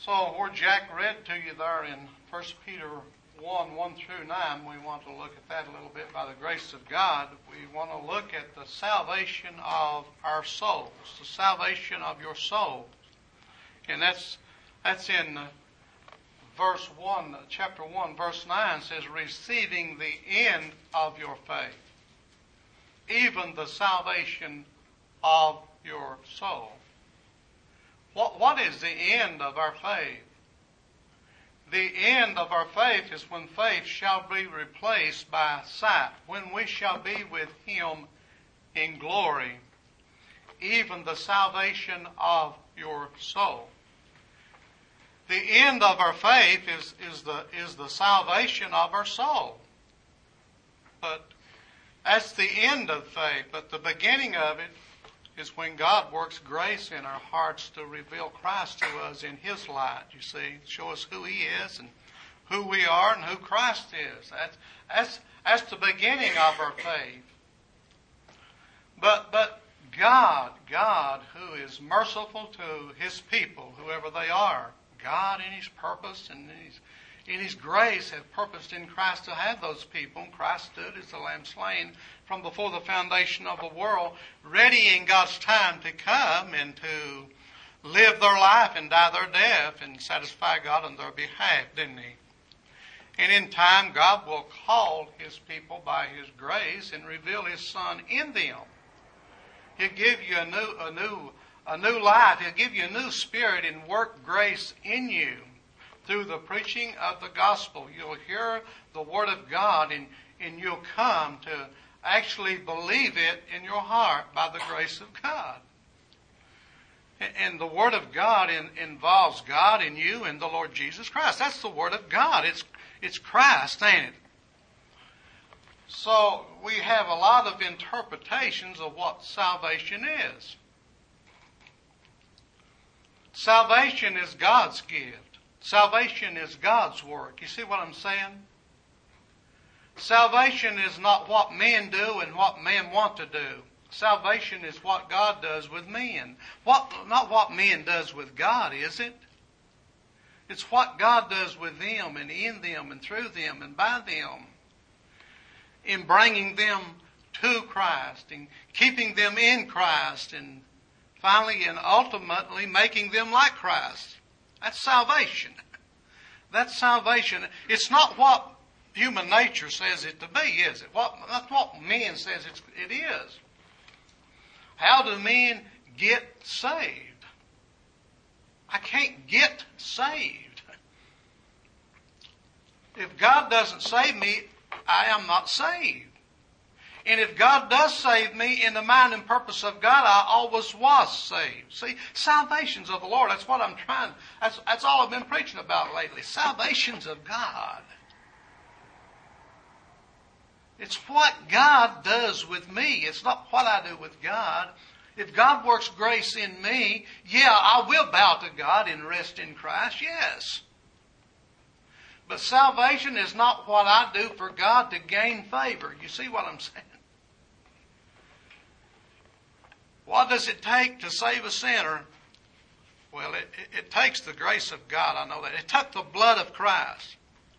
So where Jack read to you there in 1 Peter 1, 1 through 9, we want to look at that a little bit by the grace of God. We want to look at the salvation of our souls, the salvation of your souls. And that's in verse 1, chapter 1, verse 9 says, receiving the end of your faith, even the salvation of your soul. What is the end of our faith? The end of our faith is when faith shall be replaced by sight, when we shall be with Him in glory, even the salvation of your soul. The end of our faith is the salvation of our soul. But that's the end of faith. But the beginning of it is when God works grace in our hearts to reveal Christ to us in His light, you see. Show us who He is and who we are and who Christ is. That's the beginning of our faith. But God, who is merciful to His people, whoever they are, God in His purpose and in His grace have purposed in Christ to have those people. And Christ stood as the Lamb slain from before the foundation of the world, ready in God's time to come and to live their life and die their death and satisfy God on their behalf, didn't He? And in time, God will call His people by His grace and reveal His Son in them. He'll give you a new life. He'll give you a new spirit and work grace in you through the preaching of the gospel. You'll hear the Word of God and you'll come to actually believe it in your heart by the grace of God. And the Word of God involves God and you and the Lord Jesus Christ. That's the Word of God. It's Christ, ain't it? So we have a lot of interpretations of what salvation is. Salvation is God's gift. Salvation is God's work. You see what I'm saying? Salvation is not what men do and what men want to do. Salvation is what God does with men. Not what men does with God, is it? It's what God does with them and in them and through them and by them, in bringing them to Christ and keeping them in Christ and finally and ultimately making them like Christ. That's salvation. That's salvation. It's not what human nature says it to be, is it? That's what man says it is. How do men get saved? I can't get saved. If God doesn't save me, I am not saved. And if God does save me in the mind and purpose of God, I always was saved. See, salvation's of the Lord. That's what I'm trying. That's all I've been preaching about lately. Salvation's of God. It's what God does with me. It's not what I do with God. If God works grace in me, yeah, I will bow to God and rest in Christ, yes. But salvation is not what I do for God to gain favor. You see what I'm saying? What does it take to save a sinner? Well, it takes the grace of God. I know that. It took the blood of Christ.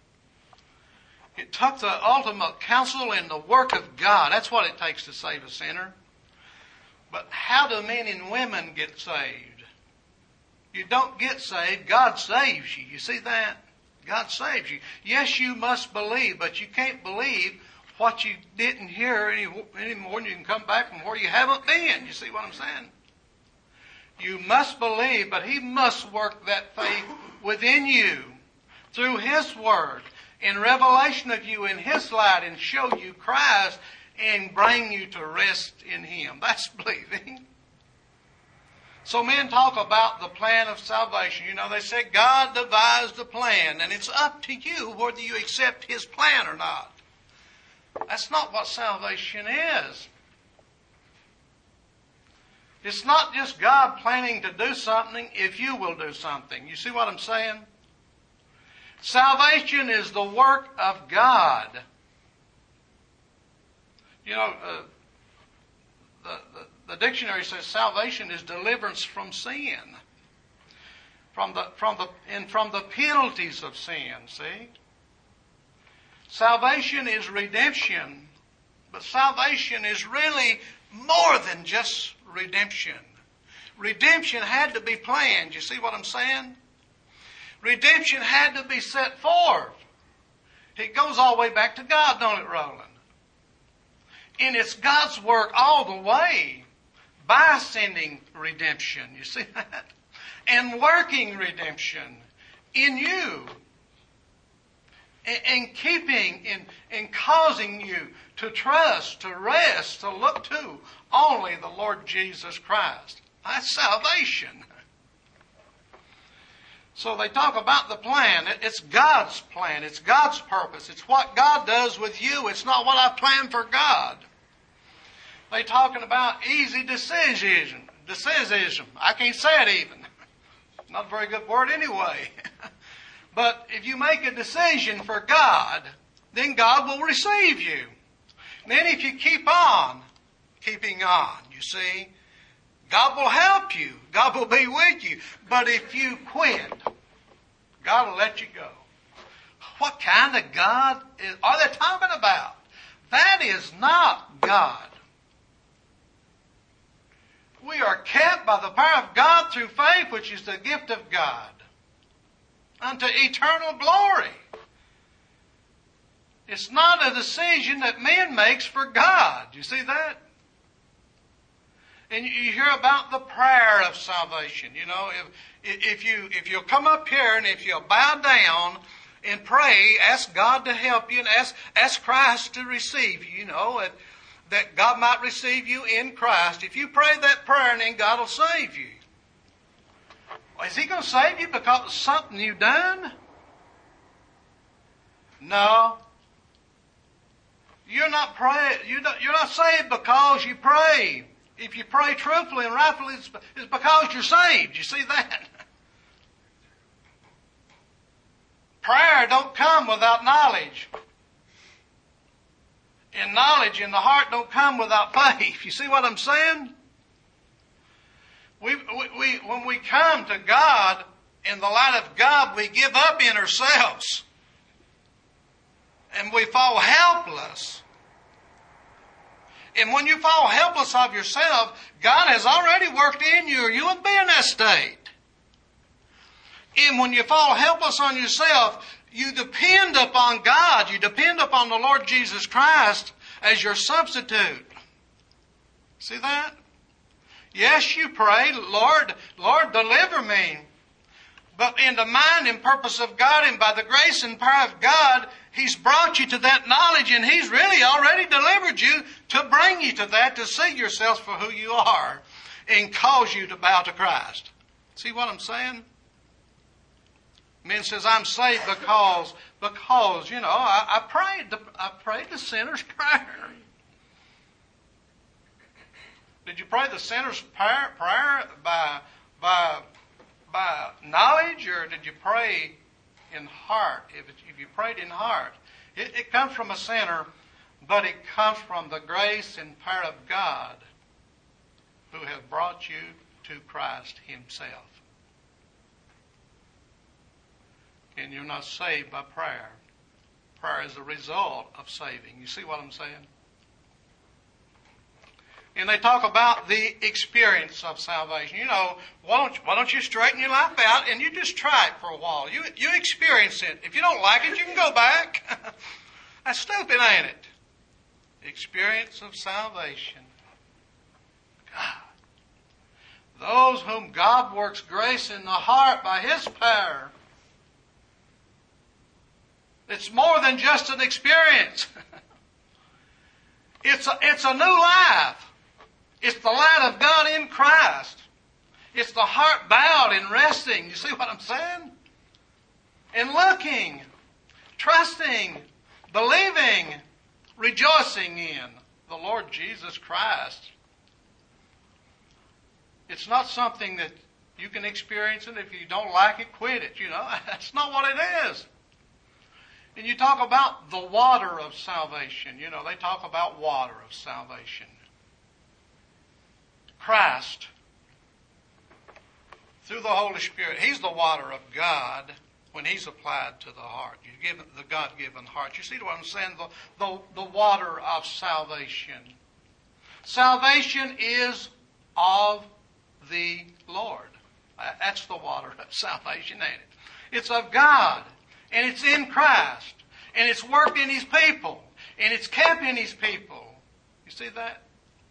It took the ultimate counsel and the work of God. That's what it takes to save a sinner. But how do men and women get saved? You don't get saved. God saves you. You see that? God saves you. Yes, you must believe, but you can't believe what you didn't hear any more than you can come back from where you haven't been. You see what I'm saying? You must believe, but He must work that faith within you through His Word, in revelation of you in His light, and show you Christ and bring you to rest in Him. That's believing. So men talk about the plan of salvation. You know, they say God devised the plan, and it's up to you whether you accept His plan or not. That's not what salvation is. It's not just God planning to do something if you will do something. You see what I'm saying? Salvation is the work of God. You know, the dictionary says salvation is deliverance from sin. from the penalties of sin, see? Salvation is redemption, but salvation is really more than just redemption. Redemption had to be planned. You see what I'm saying? Redemption had to be set forth. It goes all the way back to God, don't it, Roland? And it's God's work all the way by sending redemption. You see that? And working redemption in you. And keeping and causing you to trust, to rest, to look to only the Lord Jesus Christ. That's salvation. So they talk about the plan. It's God's plan. It's God's purpose. It's what God does with you. It's not what I plan for God. They're talking about easy decision. I can't say it even. Not a very good word anyway. But if you make a decision for God, then God will receive you. And then if you keep on keeping on, you see, God will help you. God will be with you. But if you quit, God will let you go. What kind of God are they talking about? That is not God. We are kept by the power of God through faith, which is the gift of God, unto eternal glory. It's not a decision that man makes for God. You see that? And you hear about the prayer of salvation. You know, if you'll come up here and if you'll bow down and pray, ask God to help you and ask Christ to receive you, you know, that God might receive you in Christ. If you pray that prayer, then God will save you. Is He going to save you because of something you've done? No. You're not saved because you pray. If you pray truthfully and rightfully, it's because you're saved. You see that? Prayer don't come without knowledge. And knowledge in the heart don't come without faith. You see what I'm saying? When we come to God, in the light of God, we give up in ourselves. And we fall helpless. And when you fall helpless of yourself, God has already worked in you, or you wouldn't be in that state. And when you fall helpless on yourself, you depend upon God. You depend upon the Lord Jesus Christ as your substitute. See that? Yes, you pray, Lord, deliver me. But in the mind and purpose of God and by the grace and power of God, He's brought you to that knowledge, and He's really already delivered you to bring you to that, to see yourselves for who you are and cause you to bow to Christ. See what I'm saying? Man says, I'm saved because you know, I prayed the sinner's prayer. Did you pray the sinner's prayer by knowledge, or did you pray in heart? If you prayed in heart, it comes from a sinner, but it comes from the grace and power of God who has brought you to Christ Himself. And you're not saved by prayer. Prayer is a result of saving. You see what I'm saying? And they talk about the experience of salvation. You know, why don't you straighten your life out and you just try it for a while. You experience it. If you don't like it, you can go back. That's stupid, ain't it? Experience of salvation. God. Those whom God works grace in the heart by His power. It's more than just an experience. It's a new life. It's the light of God in Christ. It's the heart bowed and resting. You see what I'm saying? And looking, trusting, believing, rejoicing in the Lord Jesus Christ. It's not something that you can experience, and if you don't like it, quit it. You know, that's not what it is. And you talk about the water of salvation. You know, they talk about water of salvation. Christ, through the Holy Spirit. He's the water of God when He's applied to the heart. You give it the God-given heart. You see what I'm saying? The water of salvation. Salvation is of the Lord. That's the water of salvation, ain't it? It's of God. And it's in Christ. And it's worked in His people. And it's kept in His people. You see that?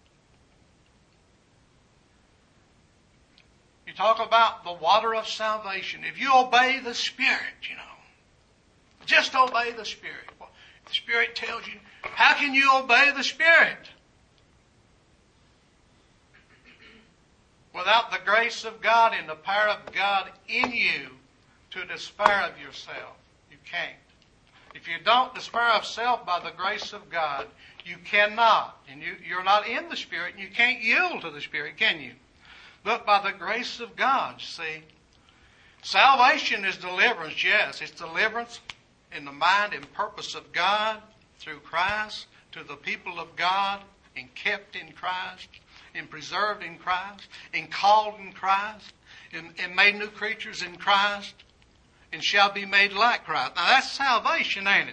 You talk about the water of salvation. If you obey the Spirit, just obey the Spirit. The Spirit tells you, how can you obey the Spirit? Without the grace of God and the power of God in you to despair of yourself. You can't. If you don't despair of self by the grace of God, you cannot. And you're not in the Spirit, and you can't yield to the Spirit, can you? But by the grace of God, see. Salvation is deliverance, yes. It's deliverance in the mind and purpose of God through Christ to the people of God and kept in Christ and preserved in Christ and called in Christ and made new creatures in Christ and shall be made like Christ. Now that's salvation, ain't it?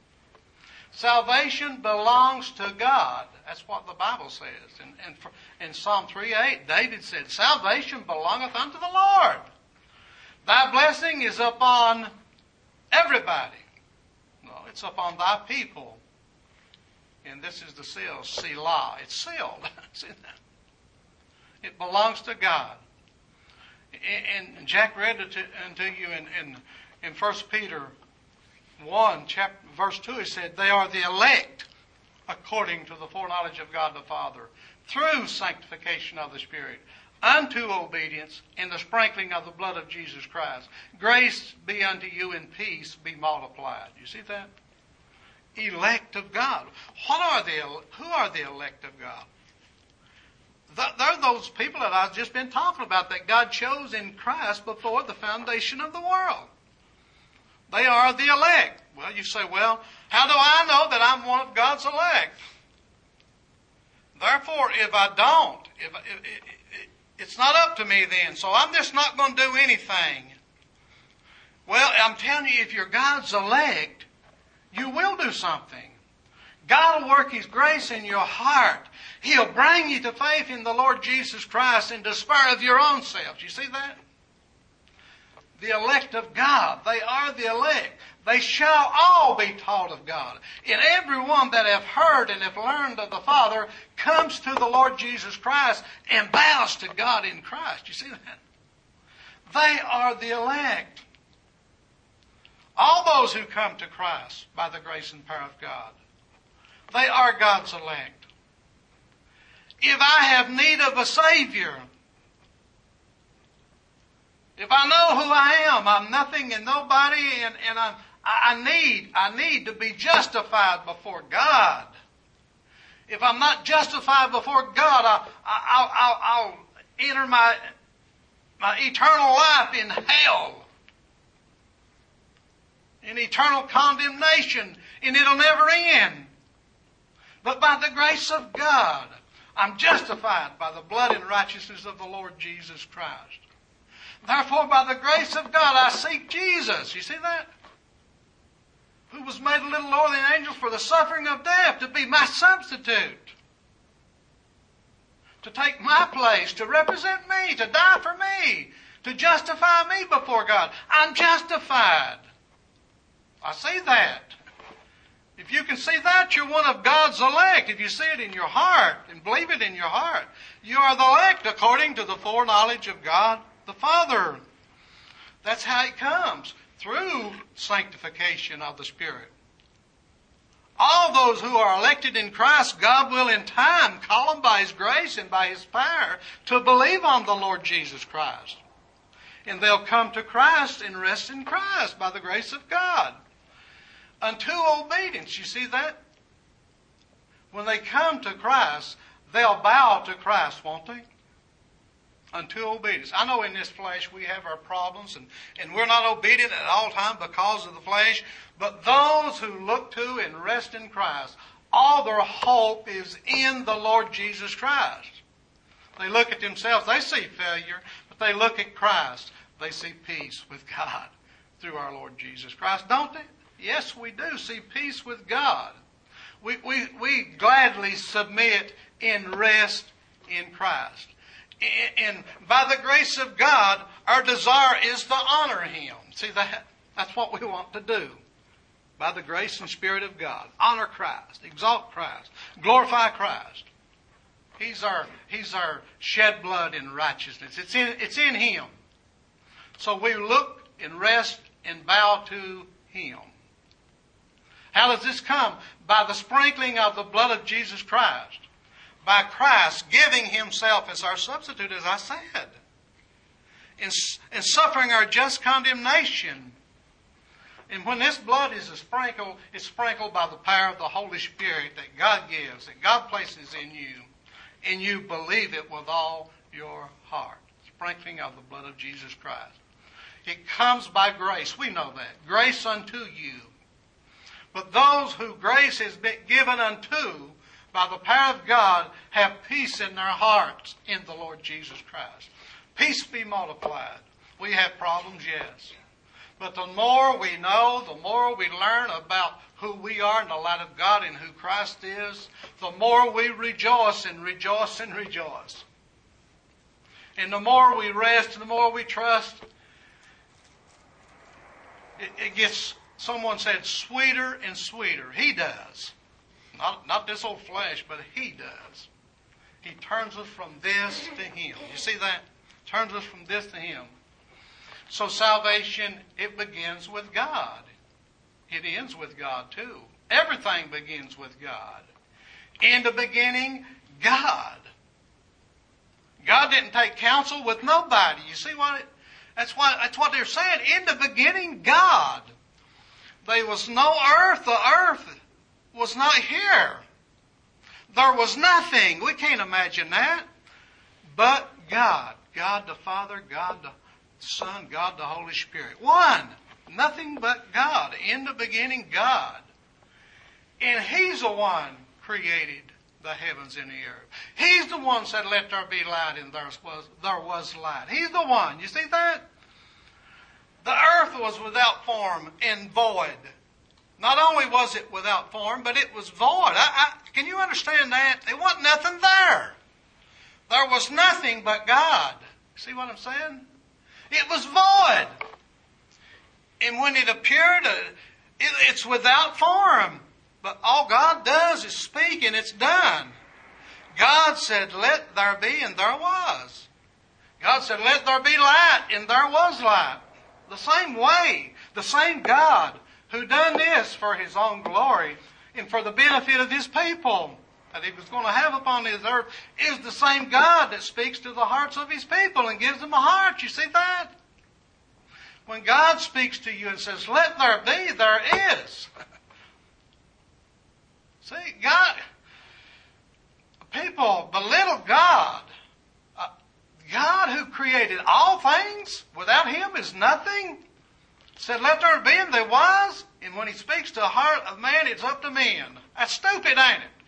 Salvation belongs to God. That's what the Bible says. And in Psalm 3:8, David said, salvation belongeth unto the Lord. Thy blessing is upon everybody. No, it's upon thy people. And this is the seal, Selah. It's sealed. See that? It belongs to God. And Jack read it unto you in 1 Peter 1, verse 2, he said, they are the elect according to the foreknowledge of God the Father, through sanctification of the Spirit, unto obedience in the sprinkling of the blood of Jesus Christ. Grace be unto you and peace be multiplied. You see that? Elect of God. Who are the elect of God? They're those people that I've just been talking about that God chose in Christ before the foundation of the world. They are the elect. Well, you say, well, how do I know that I'm one of God's elect? Therefore, if I don't, it's not up to me then, so I'm just not going to do anything. Well, I'm telling you, if you're God's elect, you will do something. God will work His grace in your heart. He'll bring you to faith in the Lord Jesus Christ and despair of your own selves. You see that? The elect of God. They are the elect. They shall all be taught of God. And everyone that have heard and have learned of the Father comes to the Lord Jesus Christ and bows to God in Christ. You see that? They are the elect. All those who come to Christ by the grace and power of God. They are God's elect. If I have need of a Savior, if I know who I am, I'm nothing and nobody, and I need to be justified before God. If I'm not justified before God, I'll enter my eternal life in hell, in eternal condemnation, and it'll never end. But by the grace of God, I'm justified by the blood and righteousness of the Lord Jesus Christ. Therefore, by the grace of God, I seek Jesus. You see that? Who was made a little lower than angels for the suffering of death, to be my substitute. To take my place, to represent me, to die for me, to justify me before God. I'm justified. I see that. If you can see that, you're one of God's elect. If you see it in your heart and believe it in your heart, you are the elect according to the foreknowledge of God the Father. That's how it comes, through sanctification of the Spirit. All those who are elected in Christ, God will in time call them by His grace and by His power to believe on the Lord Jesus Christ. And they'll come to Christ and rest in Christ by the grace of God. Unto obedience. You see that? When they come to Christ, they'll bow to Christ, won't they? Unto obedience. I know in this flesh we have our problems and we're not obedient at all times because of the flesh. But those who look to and rest in Christ, all their hope is in the Lord Jesus Christ. They look at themselves, they see failure, But they look at Christ. They see peace with God through our Lord Jesus Christ, don't they? Yes, we do see peace with God. We gladly submit in rest in Christ. And by the grace of God, our desire is to honor Him. See that? That's what we want to do. By the grace and Spirit of God. Honor Christ. Exalt Christ. Glorify Christ. He's our shed blood in righteousness. It's in Him. So we look and rest and bow to Him. How does this come? By the sprinkling of the blood of Jesus Christ. By Christ giving Himself as our substitute, as I said. In suffering our just condemnation. And when this blood is sprinkled, it's sprinkled by the power of the Holy Spirit that God gives, that God places in you. And you believe it with all your heart. Sprinkling of the blood of Jesus Christ. It comes by grace. We know that. Grace unto you. But those who grace has been given unto by the power of God have peace in their hearts in the Lord Jesus Christ. Peace be multiplied. We have problems, yes. But the more we know, the more we learn about who we are in the light of God and who Christ is, the more we rejoice and rejoice and rejoice. And the more we rest and the more we trust, it gets, someone said, sweeter and sweeter. He does. Not this old flesh, but He does. He turns us from this to Him. You see that? Turns us from this to Him. So salvation, it begins with God. It ends with God too. Everything begins with God. In the beginning, God. God didn't take counsel with nobody. You see what? That's what they're saying. In the beginning, God. There was no earth. The earth was not here. There was nothing. We can't imagine that. But God. God the Father, God the Son, God the Holy Spirit. One. Nothing but God. In the beginning, God. And He's the one created the heavens and the earth. He's the one said, let there be light, and there was light. He's the one. You see that? The earth was without form and void. Not only was it without form, but it was void. Can you understand that? There wasn't nothing there. There was nothing but God. See what I'm saying? It was void. And when it appeared, it's without form. But all God does is speak and it's done. God said, let there be, and there was. God said, let there be light, and there was light. The same way, the same God who done this for His own glory and for the benefit of His people that He was going to have upon this earth is the same God that speaks to the hearts of His people and gives them a heart. You see that? When God speaks to you and says, let there be, there is. See, God, people belittle God. God who created all things, without Him is nothing, said, let there be, and there was. And when He speaks to the heart of man, it's up to men. That's stupid, ain't it?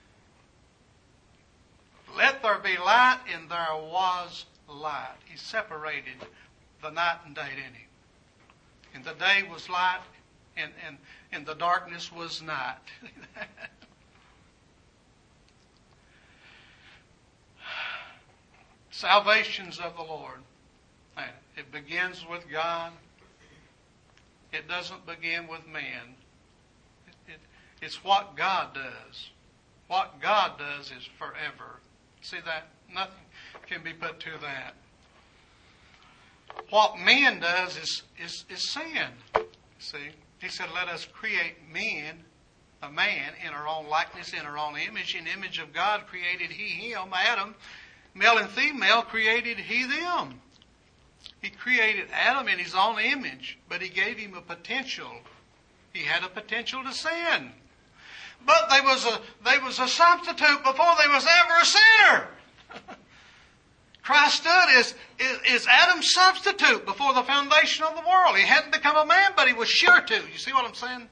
Let there be light, and there was light. He separated the night and day, didn't He? And the day was light, and the darkness was night. Salvation's of the Lord. It begins with God. It doesn't begin with man. It's what God does. What God does is forever. See that? Nothing can be put to that. What man does is sin. See? He said, let us create a man in our own likeness, in our own image. In the image of God created He him, Adam. Male and female created He them. He created Adam in His own image, but He gave him a potential. He had a potential to sin. But there was a substitute before there was ever a sinner. Christ stood as Adam's substitute before the foundation of the world. He hadn't become a man, but He was sure to. You see what I'm saying?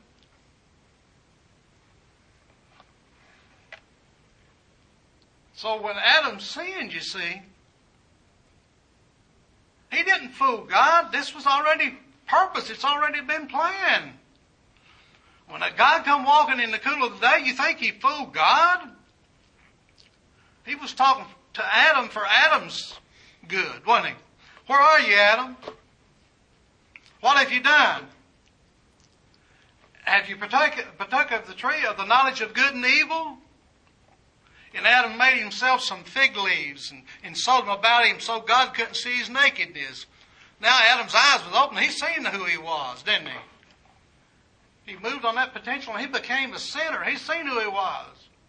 So when Adam sinned, you see, He didn't fool God. This was already purpose. It's already been planned. When a God come walking in the cool of the day, you think he fooled God? He was talking to Adam for Adam's good, wasn't he? Where are you, Adam? What have you done? Have you partook of the tree of the knowledge of good and evil? And Adam made himself some fig leaves and sewed them about him so God couldn't see his nakedness. Now Adam's eyes was open. He seen who he was, didn't he? He moved on that potential and he became a sinner. He seen who he was.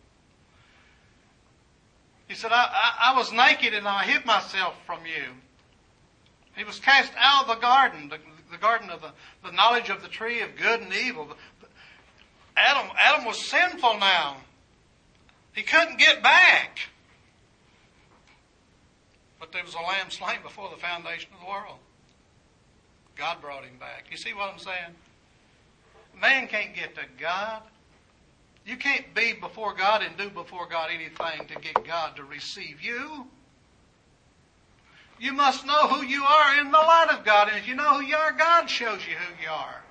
He said, I was naked and I hid myself from you. He was cast out of the garden of the knowledge of the tree of good and evil. Adam was sinful now. He couldn't get back. But there was a lamb slain before the foundation of the world. God brought him back. You see what I'm saying? Man can't get to God. You can't be before God and do before God anything to get God to receive you. You must know who you are in the light of God. And if you know who you are, God shows you who you are.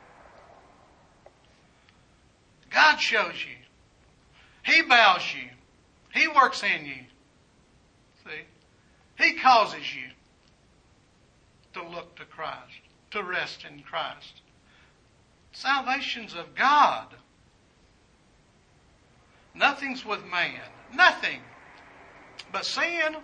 God shows you. He bows you. He works in you. See? He causes you to look to Christ, to rest in Christ. Salvation's of God. Nothing's with man. Nothing. But sin.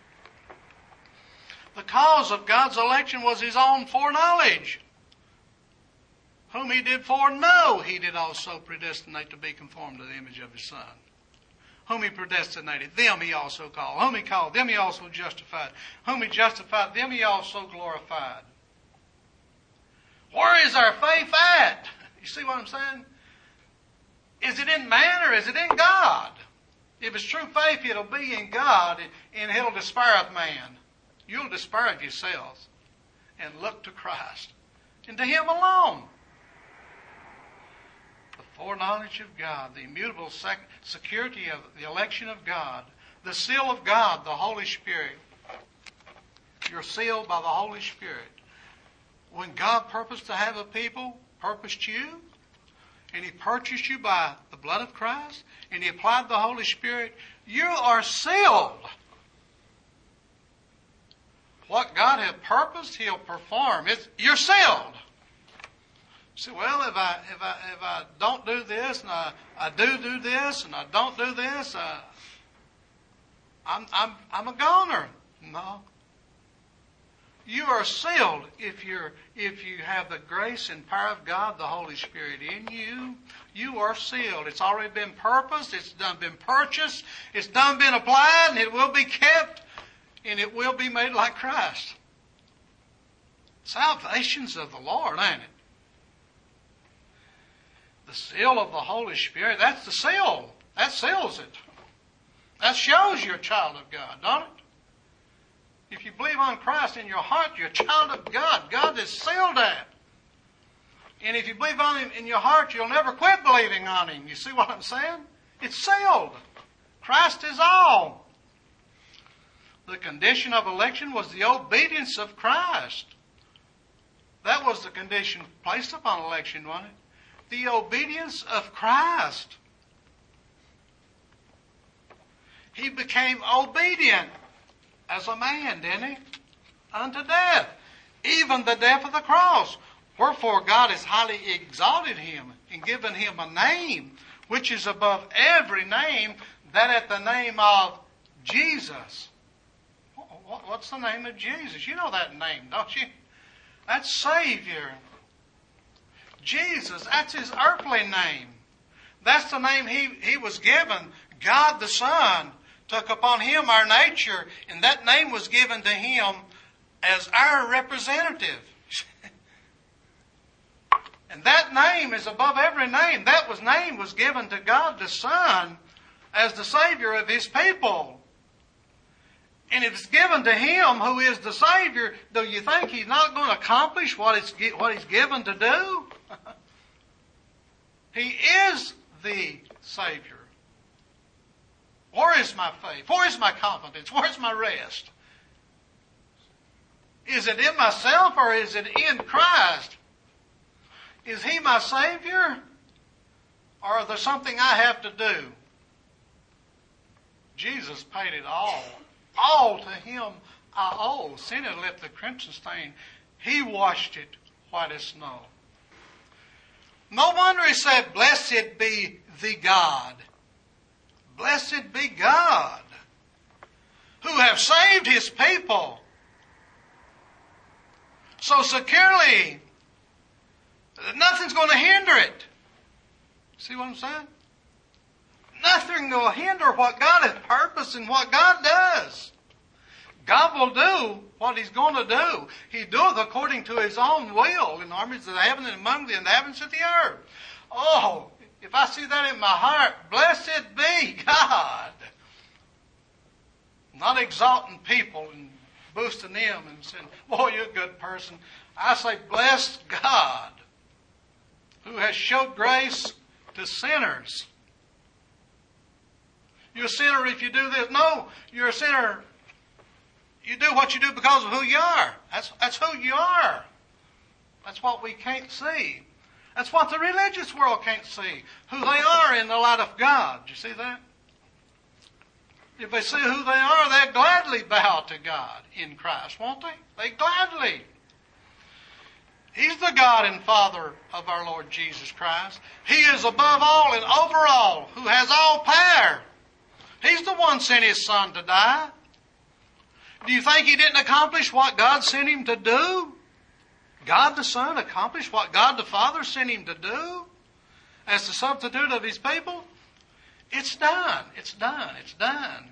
The cause of God's election was his own foreknowledge. Whom he did foreknow, he did also predestinate to be conformed to the image of his Son. Whom he predestinated, them he also called. Whom he called, them he also justified. Whom he justified, them he also glorified. Where is our faith at? You see what I'm saying? Is it in man or is it in God? If it's true faith, it'll be in God and it'll despair of man. You'll despair of yourselves and look to Christ and to Him alone. The foreknowledge of God, the immutable security of the election of God, the seal of God, the Holy Spirit. You're sealed by the Holy Spirit. When God purposed to have a people, purposed you, and He purchased you by the blood of Christ, and He applied the Holy Spirit, you are sealed. What God has purposed, He'll perform. You're sealed. You say, well, if I don't do this, and I do this, and I don't do this, I'm a goner. No. You are sealed if you have the grace and power of God, the Holy Spirit in you. You are sealed. It's already been purposed. It's done been purchased. It's done been applied, and it will be kept, and it will be made like Christ. Salvation's of the Lord, ain't it? The seal of the Holy Spirit, that's the seal. That seals it. That shows you're a child of God, don't it? If you believe on Christ in your heart, you're a child of God. God is sealed that. And if you believe on Him in your heart, you'll never quit believing on Him. You see what I'm saying? It's sealed. Christ is all. The condition of election was the obedience of Christ. That was the condition placed upon election, wasn't it? The obedience of Christ. He became obedient as a man, didn't He? Unto death. Even the death of the cross. Wherefore God has highly exalted Him and given Him a name which is above every name, that at the name of Jesus. What's the name of Jesus? You know that name, don't you? That's Savior. Jesus, that's His earthly name. That's the name He was given. God the Son took upon Him our nature, and that name was given to Him as our representative. And that name is above every name. That name was given to God the Son as the Savior of His people. And if it's given to Him who is the Savior, do you think He's not going to accomplish what He's given to do? He is the Savior. Where is my faith? Where is my confidence? Where is my rest? Is it in myself or is it in Christ? Is He my Savior? Or is there something I have to do? Jesus paid it all. All to Him I owe. Sin had left the crimson stain. He washed it white as snow. No wonder He said, blessed be the God. Blessed be God, who have saved His people so securely that nothing's going to hinder it. See what I'm saying? Nothing will hinder what God has purposed and what God does. God will do what He's going to do. He doeth according to His own will in the armies of the heaven and among the inhabitants of the earth. Oh, if I see that in my heart, blessed be God. Not exalting people and boosting them and saying, boy, you're a good person. I say, bless God, who has showed grace to sinners. You're a sinner if you do this. No, you're a sinner. You do what you do because of who you are. That's who you are. That's what we can't see. That's what the religious world can't see. Who they are in the light of God. Do you see that? If they see who they are, they'll gladly bow to God in Christ, won't they? They gladly. He's the God and Father of our Lord Jesus Christ. He is above all and over all, who has all power. He's the one sent His Son to die. Do you think He didn't accomplish what God sent Him to do? God the Son accomplished what God the Father sent Him to do as the substitute of His people? It's done. It's done. It's done.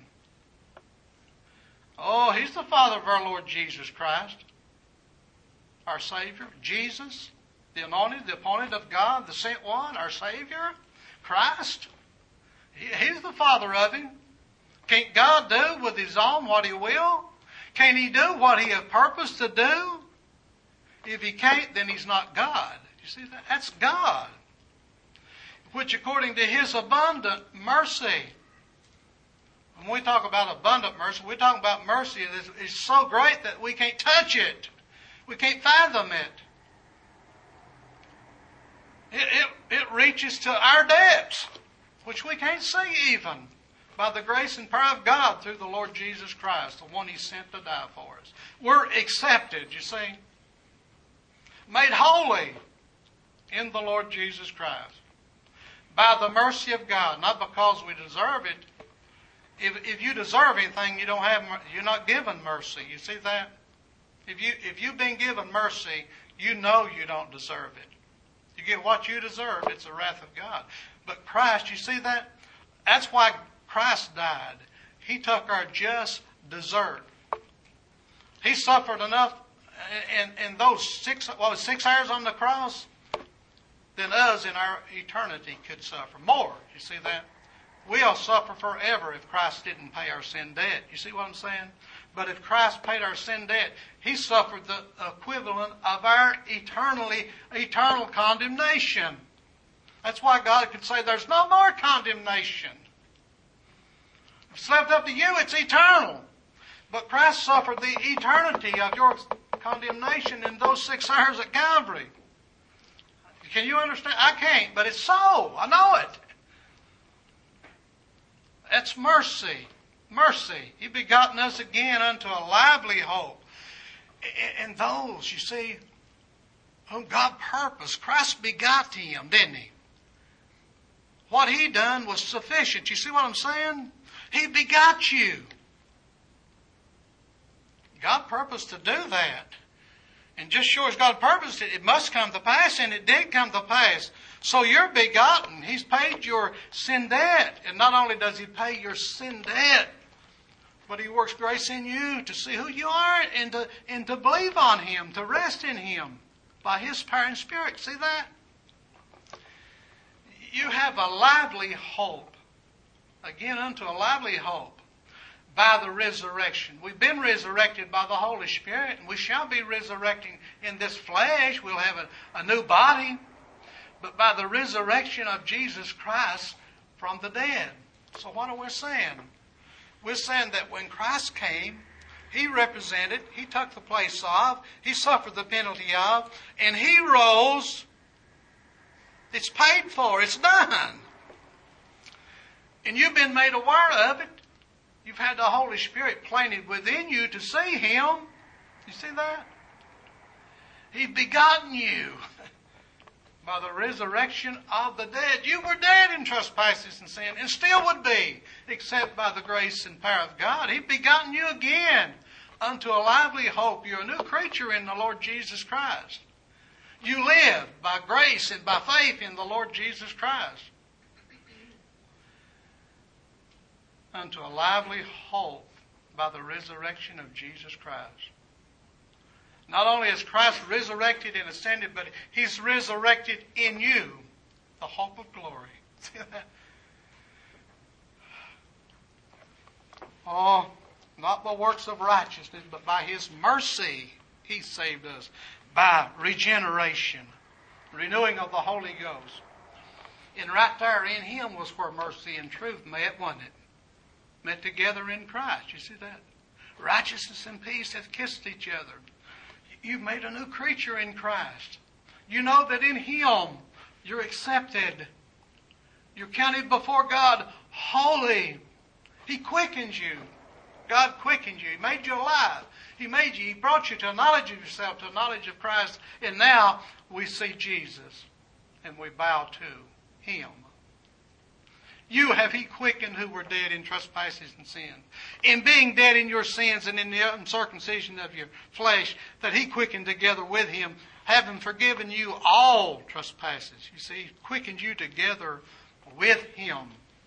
Oh, He's the Father of our Lord Jesus Christ, our Savior. Jesus, the anointed, the appointed of God, the sent one, our Savior, Christ. He's the Father of Him. Can't God do with His own what He will? Can He do what He has purposed to do? If He can't, then He's not God. You see that? That's God. Which according to His abundant mercy. When we talk about abundant mercy, we're talking about mercy that is so great that we can't touch it. We can't fathom it. It reaches to our depths, which we can't see even, by the grace and power of God through the Lord Jesus Christ, the one He sent to die for us. We're accepted, you see, made holy in the Lord Jesus Christ by the mercy of God, not because we deserve it. If you deserve anything, you're not given mercy. You see that? If you've been given mercy, you know you don't deserve it. You get what you deserve. It's the wrath of God. But Christ, you see that? That's why Christ died. He took our just desert. He suffered enough in those 6 hours on the cross than us in our eternity could suffer. More. You see that? We'll suffer forever if Christ didn't pay our sin debt. You see what I'm saying? But if Christ paid our sin debt, He suffered the equivalent of our eternal condemnation. That's why God could say there's no more condemnation. If it's left up to you, it's eternal. But Christ suffered the eternity of your condemnation in those 6 hours at Calvary. Can you understand? I can't, but it's so. I know it. That's mercy. Mercy. He begotten us again unto a lively hope. And those, you see, whom God purposed, Christ begot Him, didn't He? What He done was sufficient. You see what I'm saying? He begot you. God purposed to do that. And just sure as God purposed it, it must come to pass, and it did come to pass. So you're begotten. He's paid your sin debt. And not only does He pay your sin debt, but He works grace in you to see who you are and to believe on Him, to rest in Him by His power and Spirit. See that? You have a lively hope. Again, unto a lively hope by the resurrection. We've been resurrected by the Holy Spirit, and we shall be resurrecting in this flesh. We'll have a new body, but by the resurrection of Jesus Christ from the dead. So what are we saying? We're saying that when Christ came, He represented, He took the place of, He suffered the penalty of, and He rose. It's paid for. It's done. And you've been made aware of it. You've had the Holy Spirit planted within you to see Him. You see that? He's begotten you by the resurrection of the dead. You were dead in trespasses and sin, and still would be, except by the grace and power of God. He's begotten you again unto a lively hope. You're a new creature in the Lord Jesus Christ. You live by grace and by faith in the Lord Jesus Christ. Unto a lively hope by the resurrection of Jesus Christ. Not only is Christ resurrected and ascended, but He's resurrected in you, the hope of glory. See that? Oh, not by works of righteousness, but by His mercy He saved us. By regeneration, renewing of the Holy Ghost. And right there in Him was where mercy and truth met, wasn't it? Met together in Christ. You see that? Righteousness and peace have kissed each other. You've made a new creature in Christ. You know that in Him you're accepted. You're counted before God holy. He quickens you. God quickened you. He made you alive. He made you. He brought you to a knowledge of yourself, to a knowledge of Christ. And now we see Jesus and we bow to Him. You have He quickened who were dead in trespasses and sin. In being dead in your sins and in the uncircumcision of your flesh, that He quickened together with Him, having forgiven you all trespasses. You see, He quickened you together with Him.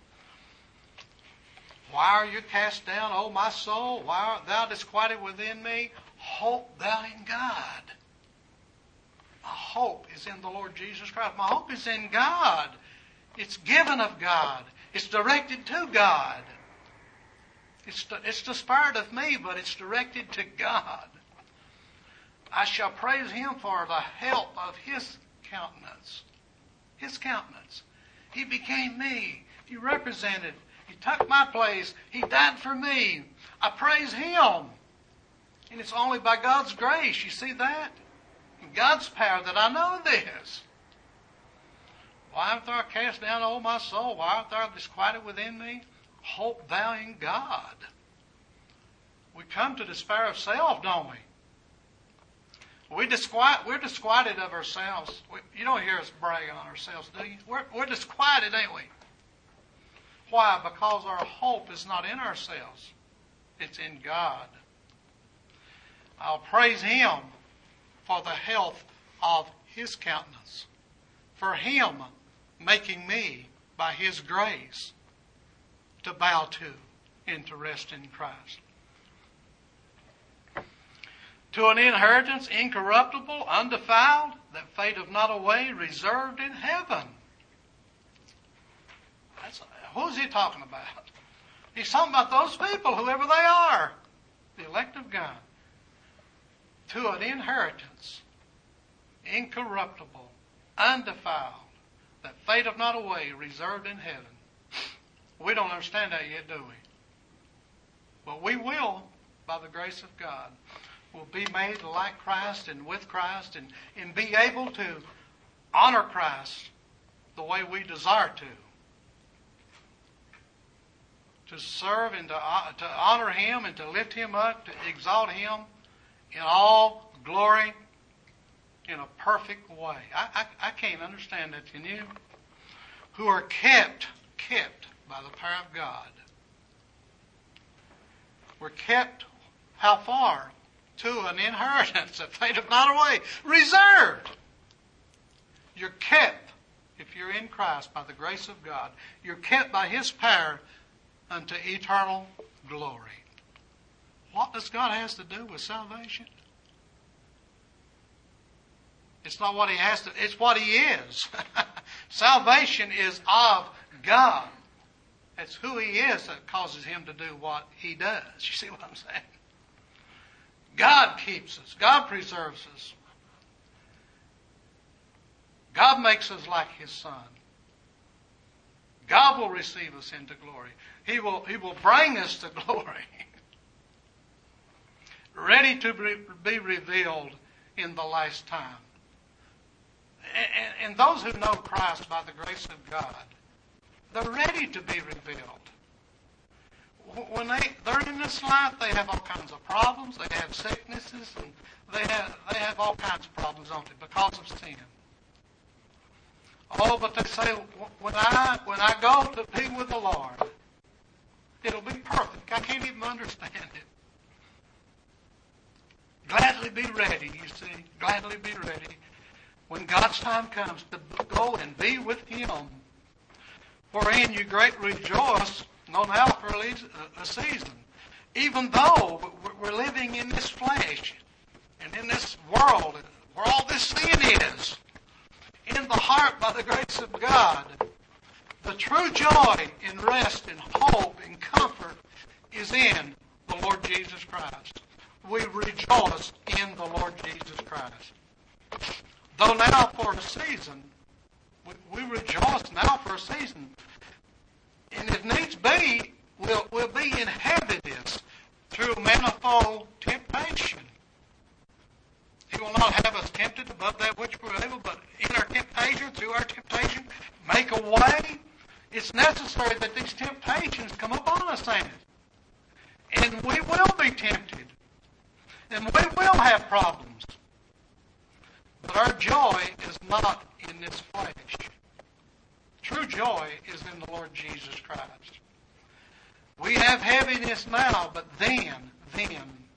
Why are you cast down, O my soul? Why art thou disquieted within me? Hope thou in God. My hope is in the Lord Jesus Christ. My hope is in God. It's given of God. It's directed to God. It's despaired of me, but it's directed to God. I shall praise Him for the help of His countenance. His countenance. He became me. He represented. He took my place. He died for me. I praise Him. And it's only by God's grace. You see that? In God's power that I know this. Why art thou cast down, O my soul? Why art thou disquieted within me? Hope thou in God. We come to despair of self, don't we? We're disquieted of ourselves. You don't hear us brag on ourselves, do you? We're disquieted, ain't we? Why? Because our hope is not in ourselves. It's in God. I'll praise Him for the health of His countenance. For Him making me, by His grace, to bow to and to rest in Christ. To an inheritance incorruptible, undefiled, that fadeth not away, reserved in heaven. Who's he talking about? He's talking about those people, whoever they are, the elect of God. To an inheritance incorruptible, undefiled, that fadeth not away, reserved in heaven. We don't understand that yet, do we? But we will, by the grace of God. We'll be made like Christ and with Christ and be able to honor Christ the way we desire to serve and to honor Him and to lift Him up, to exalt Him in all glory in a perfect way. I can't understand that, can you? Who are kept by the power of God. We're kept how far? To an inheritance that fadeth not away. Reserved. You're kept, if you're in Christ, by the grace of God. You're kept by His power unto eternal glory. What does God have to do with salvation? It's not what He has to, it's what He is. Salvation is of God. It's who He is that causes Him to do what He does. You see what I'm saying? God keeps us. God preserves us. God makes us like His Son. God will receive us into glory. He will bring us to glory. ready to be revealed in the last time. And those who know Christ by the grace of God, they're ready to be revealed. When they're in this life, they have all kinds of problems. They have sicknesses, and they have all kinds of problems, don't they, because of sin. Oh, but they say, when I go to be with the Lord, it'll be perfect. I can't even understand it. Gladly be ready, you see. Gladly be ready when God's time comes to go and be with Him. Wherein you great rejoice, no now for a season. Even though we're living in this flesh and in this world where all this sin is, in the heart by the grace of God, the true joy and rest and hope and comfort is in the Lord Jesus Christ. We rejoice in the Lord Jesus Christ. Though now for a season, we rejoice now for a season. And if needs be, we'll be in heaviness through manifold temptation. He will not have us tempted above that which we're able, but in our temptation, through our temptation, make a way. It's necessary that these temptations come upon us, ain't it? And we will be tempted. And we will have problems. But our joy is not in this flesh. True joy is in the Lord Jesus Christ. We have heaviness now, but then